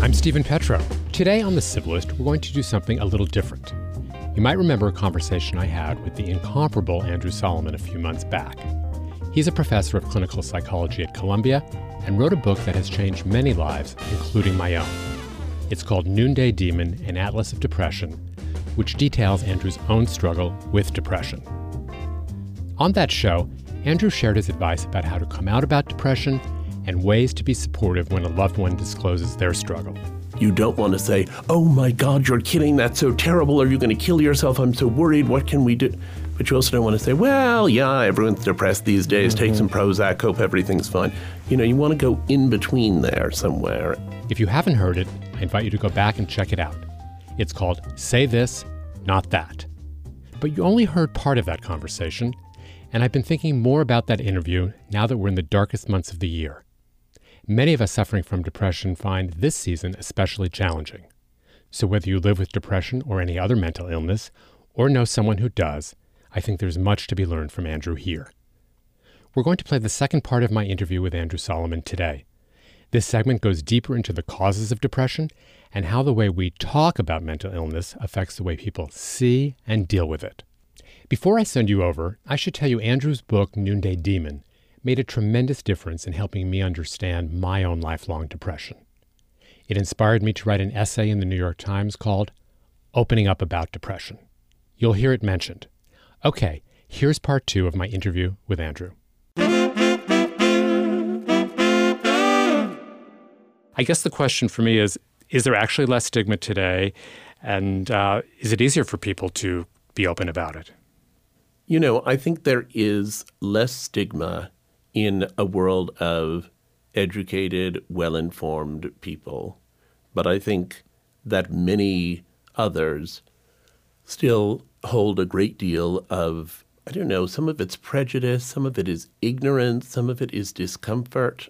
I'm Stephen Petro. Today on The Civilist, we're going to do something a little different. You might remember a conversation I had with the incomparable Andrew Solomon a few months back. He's a professor of clinical psychology at Columbia and wrote a book that has changed many lives, including my own. It's called Noonday Demon, an Atlas of Depression, which details Andrew's own struggle with depression. On that show, Andrew shared his advice about how to come out about depression and ways to be supportive when a loved one discloses their struggle. You don't want to say, oh my God, you're kidding, that's so terrible, are you going to kill yourself, I'm so worried, what can we do? But you also don't want to say, well, yeah, everyone's depressed these days, take some Prozac, hope everything's fine. You want to go in between there somewhere. If you haven't heard it, I invite you to go back and check it out. It's called Say This, Not That. But you only heard part of that conversation, and I've been thinking more about that interview now that we're in the darkest months of the year. Many of us suffering from depression find this season especially challenging. So whether you live with depression or any other mental illness, or know someone who does, I think there's much to be learned from Andrew here. We're going to play the second part of my interview with Andrew Solomon today. This segment goes deeper into the causes of depression and how the way we talk about mental illness affects the way people see and deal with it. Before I send you over, I should tell you Andrew's book, Noonday Demon, made a tremendous difference in helping me understand my own lifelong depression. It inspired me to write an essay in the New York Times called Opening Up About Depression. You'll hear it mentioned. Okay, here's part 2 of my interview with Andrew. I guess the question for me is there actually less stigma today? And is it easier for people to be open about it? I think there is less stigma in a world of educated, well-informed people. But I think that many others still hold a great deal of, some of it's prejudice, some of it is ignorance, some of it is discomfort.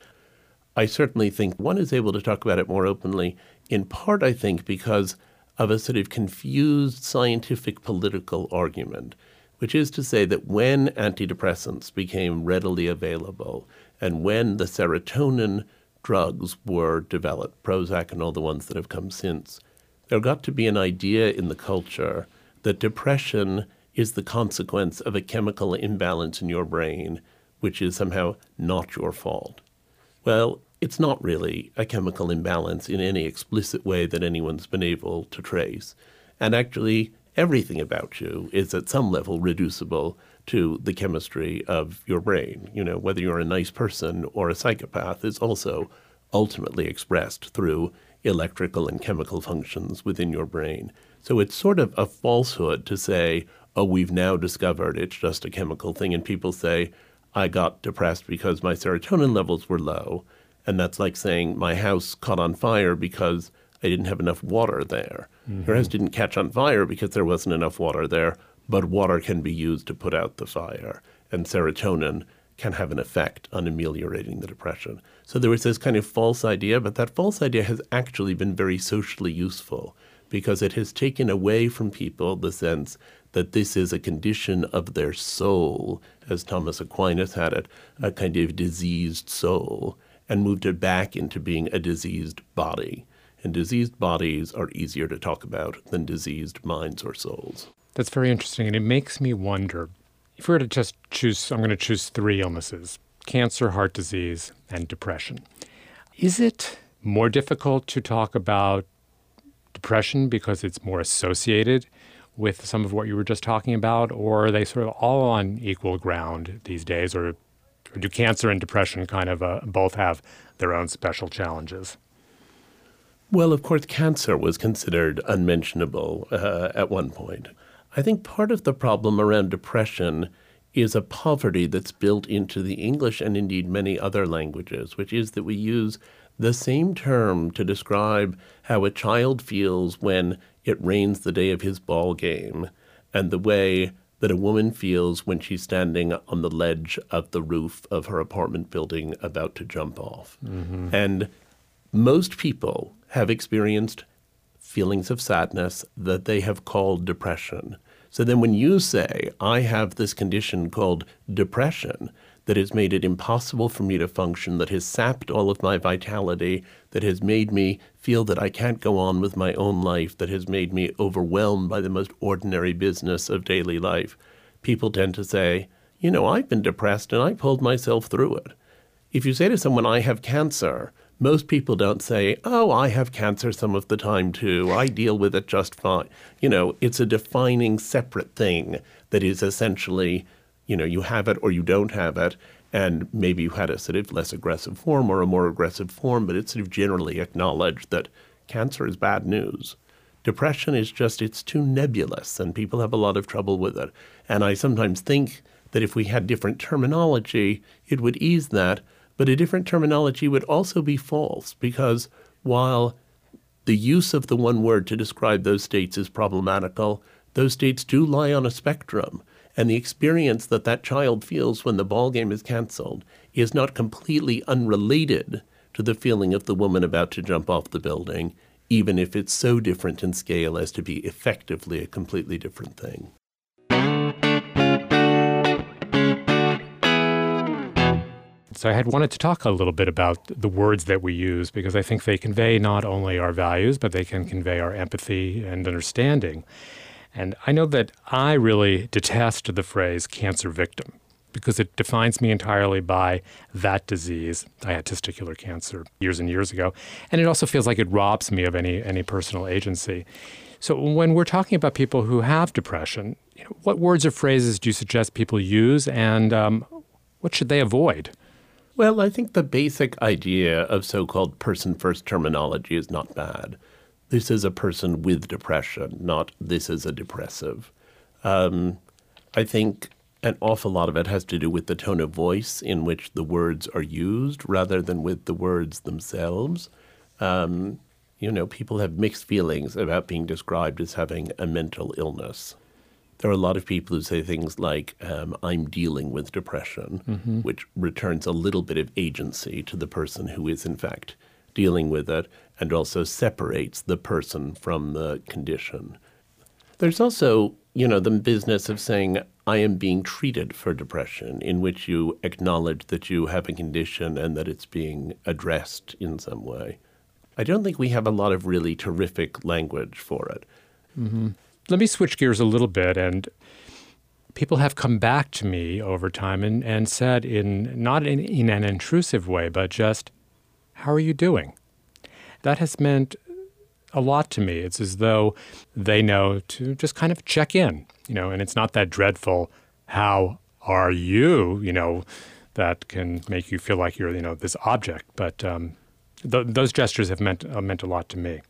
I certainly think one is able to talk about it more openly, in part, I think, because of a sort of confused scientific political argument, which is to say that when antidepressants became readily available and when the serotonin drugs were developed, Prozac and all the ones that have come since, there got to be an idea in the culture that depression is the consequence of a chemical imbalance in your brain, which is somehow not your fault. Well, it's not really a chemical imbalance in any explicit way that anyone's been able to trace. And actually, everything about you is at some level reducible to the chemistry of your brain. Whether you're a nice person or a psychopath is also ultimately expressed through electrical and chemical functions within your brain. So it's sort of a falsehood to say, oh, we've now discovered it's just a chemical thing. And people say, I got depressed because my serotonin levels were low. And that's like saying my house caught on fire because I didn't have enough water there. Your house didn't catch on fire because there wasn't enough water there, but water can be used to put out the fire. And serotonin can have an effect on ameliorating the depression. So there was this kind of false idea, but that false idea has actually been very socially useful because it has taken away from people the sense that this is a condition of their soul, as Thomas Aquinas had it, a kind of diseased soul, and moved it back into being a diseased body. And diseased bodies are easier to talk about than diseased minds or souls. That's very interesting. And it makes me wonder, if we were to just choose, I'm going to choose 3 illnesses, cancer, heart disease, and depression. Is it more difficult to talk about depression because it's more associated with some of what you were just talking about, or are they sort of all on equal ground these days, or do cancer and depression kind of both have their own special challenges? Well, of course, cancer was considered unmentionable at one point. I think part of the problem around depression is a poverty that's built into the English and indeed many other languages, which is that we use the same term to describe how a child feels when it rains the day of his ball game and the way that a woman feels when she's standing on the ledge of the roof of her apartment building about to jump off. And most people have experienced feelings of sadness that they have called depression. So then when you say, I have this condition called depression, that has made it impossible for me to function, that has sapped all of my vitality, that has made me feel that I can't go on with my own life, that has made me overwhelmed by the most ordinary business of daily life. People tend to say, I've been depressed and I pulled myself through it. If you say to someone, I have cancer, most people don't say, oh, I have cancer some of the time too. I deal with it just fine. It's a defining separate thing that is essentially, you have it or you don't have it. And maybe you had a sort of less aggressive form or a more aggressive form, but it's sort of generally acknowledged that cancer is bad news. Depression is it's too nebulous and people have a lot of trouble with it. And I sometimes think that if we had different terminology, it would ease that. But a different terminology would also be false because while the use of the one word to describe those states is problematical, those states do lie on a spectrum. And the experience that that child feels when the ball game is canceled is not completely unrelated to the feeling of the woman about to jump off the building, even if it's so different in scale as to be effectively a completely different thing. So I had wanted to talk a little bit about the words that we use because I think they convey not only our values, but they can convey our empathy and understanding. And I know that I really detest the phrase cancer victim because it defines me entirely by that disease. I had testicular cancer years and years ago, and it also feels like it robs me of any personal agency. So when we're talking about people who have depression, what words or phrases do you suggest people use, and what should they avoid? Well, I think the basic idea of so-called person-first terminology is not bad. This is a person with depression, not this is a depressive. I think an awful lot of it has to do with the tone of voice in which the words are used rather than with the words themselves. People have mixed feelings about being described as having a mental illness. There are a lot of people who say things like, I'm dealing with depression, which returns a little bit of agency to the person who is, in fact, dealing with it, and also separates the person from the condition. There's also, the business of saying, I am being treated for depression, in which you acknowledge that you have a condition and that it's being addressed in some way. I don't think we have a lot of really terrific language for it. Mm-hmm. Let me switch gears a little bit, and people have come back to me over time and said not in an intrusive way, but just, how are you doing? That has meant a lot to me. It's as though they know to just kind of check in, and it's not that dreadful, how are you, that can make you feel like you're, this object. But those gestures have meant a lot to me.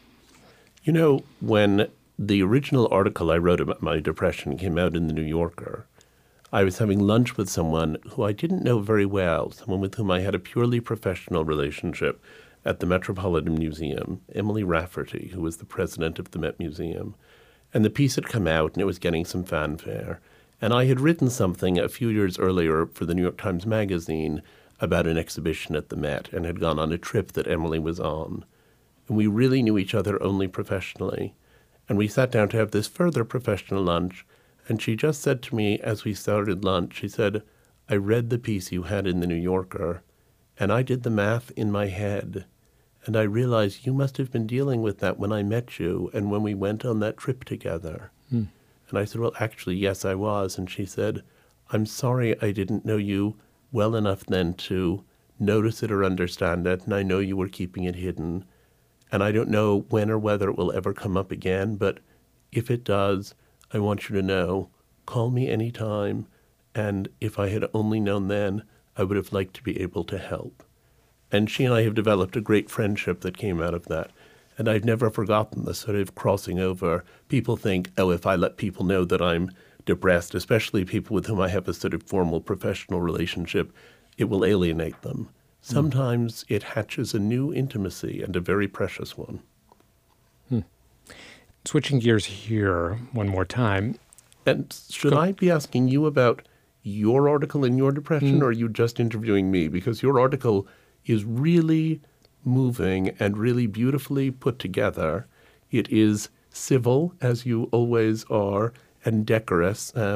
When the original article I wrote about my depression came out in the New Yorker, I was having lunch with someone who I didn't know very well, someone with whom I had a purely professional relationship at the Metropolitan Museum, Emily Rafferty, who was the president of the Met Museum. And the piece had come out and it was getting some fanfare. And I had written something a few years earlier for the New York Times Magazine about an exhibition at the Met and had gone on a trip that Emily was on. And we really knew each other only professionally. And we sat down to have this further professional lunch, and she just said to me as we started lunch, she said, I read the piece you had in the New Yorker, and I did the math in my head, and I realized you must have been dealing with that when I met you and when we went on that trip together. And I said, well, actually, yes, I was. And she said, I'm sorry I didn't know you well enough then to notice it or understand it, and I know you were keeping it hidden. And I don't know when or whether it will ever come up again, but if it does, I want you to know, call me anytime. And if I had only known then, I would have liked to be able to help. And she and I have developed a great friendship that came out of that. And I've never forgotten the sort of crossing over. People think, oh, if I let people know that I'm depressed, especially people with whom I have a sort of formal professional relationship, it will alienate them. Sometimes it hatches a new intimacy and a very precious one. Switching gears here one more time. And should I be asking you about your article in your depression, or are you just interviewing me? Because your article is really moving and really beautifully put together. It is civil, as you always are, and decorous,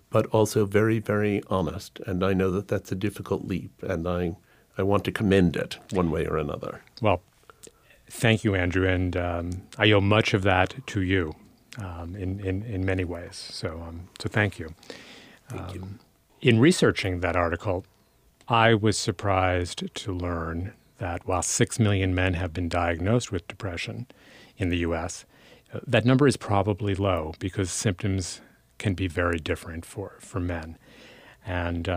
but also very, very honest. And I know that that's a difficult leap, and I want to commend it one way or another. Well, thank you, Andrew, and I owe much of that to you in many ways. So thank you. Thank you. In researching that article, I was surprised to learn that while 6 million men have been diagnosed with depression in the U.S., that number is probably low because symptoms can be very different for men. And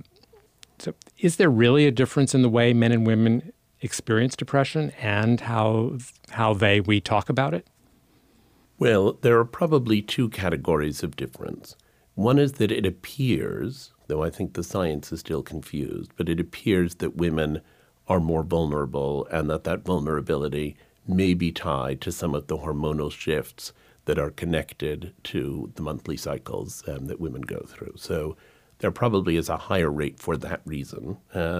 so is there really a difference in the way men and women experience depression and how we talk about it? Well, there are probably two categories of difference. One is that it appears, though I think the science is still confused, but it appears that women are more vulnerable and that vulnerability may be tied to some of the hormonal shifts that are connected to the monthly cycles that women go through. So there probably is a higher rate for that reason.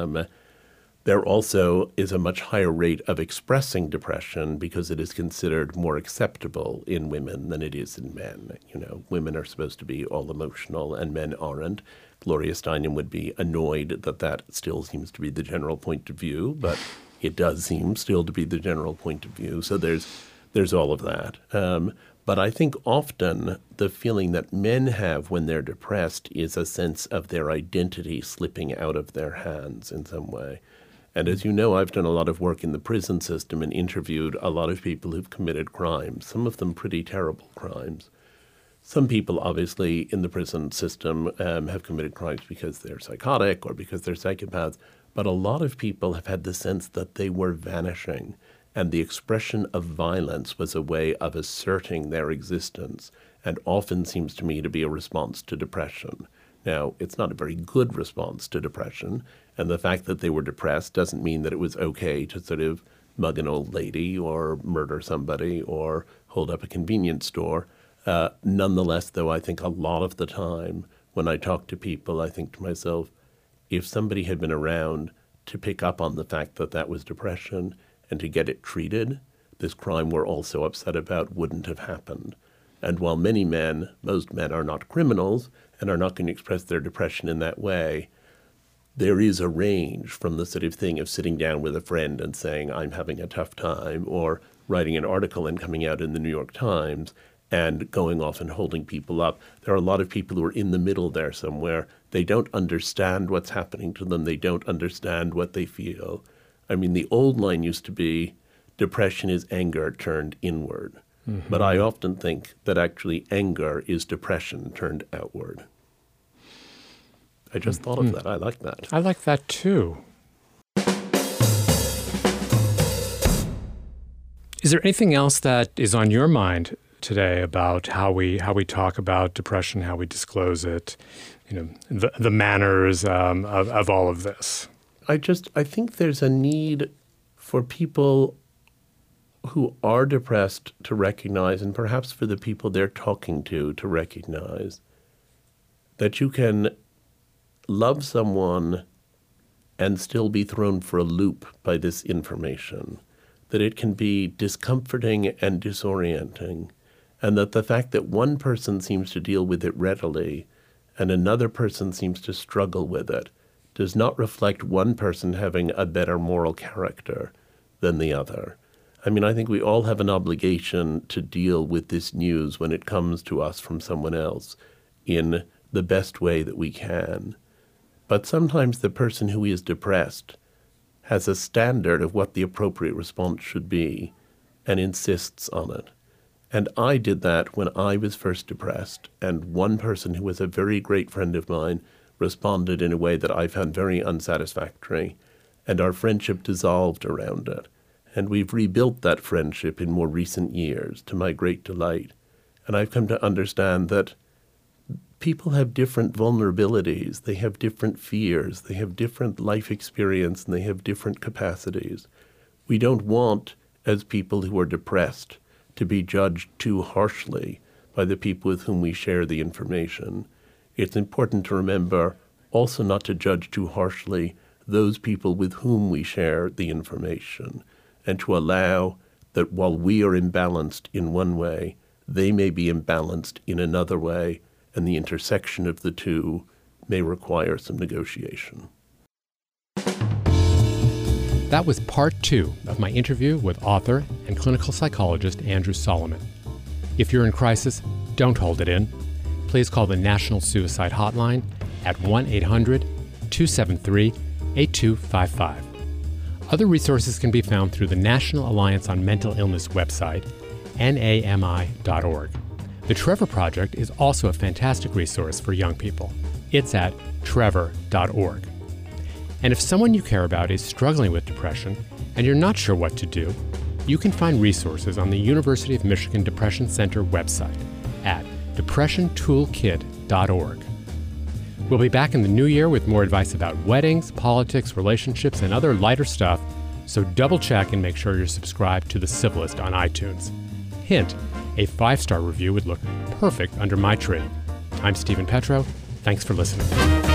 There also is a much higher rate of expressing depression because it is considered more acceptable in women than it is in men. You know, women are supposed to be all emotional and men aren't. Gloria Steinem would be annoyed that still seems to be the general point of view, but it does seem still to be the general point of view. So there's all of that. But I think often the feeling that men have when they're depressed is a sense of their identity slipping out of their hands in some way. And as you know, I've done a lot of work in the prison system and interviewed a lot of people who've committed crimes, some of them pretty terrible crimes. Some people, obviously, in the prison system have committed crimes because they're psychotic or because they're psychopaths. But a lot of people have had the sense that they were vanishing, and the expression of violence was a way of asserting their existence, and often seems to me to be a response to depression. Now, it's not a very good response to depression, and the fact that they were depressed doesn't mean that it was okay to sort of mug an old lady or murder somebody or hold up a convenience store. Nonetheless, though, I think a lot of the time when I talk to people, I think to myself, if somebody had been around to pick up on the fact that that was depression and to get it treated, this crime we're all so upset about wouldn't have happened. And while most men are not criminals and are not going to express their depression in that way, there is a range from the sort of thing of sitting down with a friend and saying, I'm having a tough time, or writing an article and coming out in the New York Times and going off and holding people up. There are a lot of people who are in the middle there somewhere. They don't understand what's happening to them. They don't understand what they feel. I mean, the old line used to be, depression is anger turned inward. Mm-hmm. But I often think that actually anger is depression turned outward. I just thought of that. I like that. I like that too. Is there anything else that is on your mind today about how we talk about depression, how we disclose it, the manners of all of this? I think there's a need for people who are depressed to recognize, and perhaps for the people they're talking to recognize, that you can love someone and still be thrown for a loop by this information, that it can be discomforting and disorienting, and that the fact that one person seems to deal with it readily and another person seems to struggle with it does not reflect one person having a better moral character than the other. I mean, I think we all have an obligation to deal with this news when it comes to us from someone else in the best way that we can. But sometimes the person who is depressed has a standard of what the appropriate response should be and insists on it. And I did that when I was first depressed, and one person who was a very great friend of mine responded in a way that I found very unsatisfactory, and our friendship dissolved around it. And we've rebuilt that friendship in more recent years, to my great delight. And I've come to understand that people have different vulnerabilities, they have different fears, they have different life experience, and they have different capacities. We don't want, as people who are depressed, to be judged too harshly by the people with whom we share the information. It's important to remember also not to judge too harshly those people with whom we share the information, and to allow that while we are imbalanced in one way, they may be imbalanced in another way, and the intersection of the two may require some negotiation. That was part 2 of my interview with author and clinical psychologist Andrew Solomon. If you're in crisis, don't hold it in. Please call the National Suicide Hotline at 1-800-273-8255. Other resources can be found through the National Alliance on Mental Illness website, NAMI.org. The Trevor Project is also a fantastic resource for young people. It's at trevor.org. And if someone you care about is struggling with depression and you're not sure what to do, you can find resources on the University of Michigan Depression Center website at depressiontoolkit.org. We'll be back in the new year with more advice about weddings, politics, relationships, and other lighter stuff, so double check and make sure you're subscribed to The Civilist on iTunes. Hint, a 5-star review would look perfect under my tree. I'm Stephen Petro. Thanks for listening.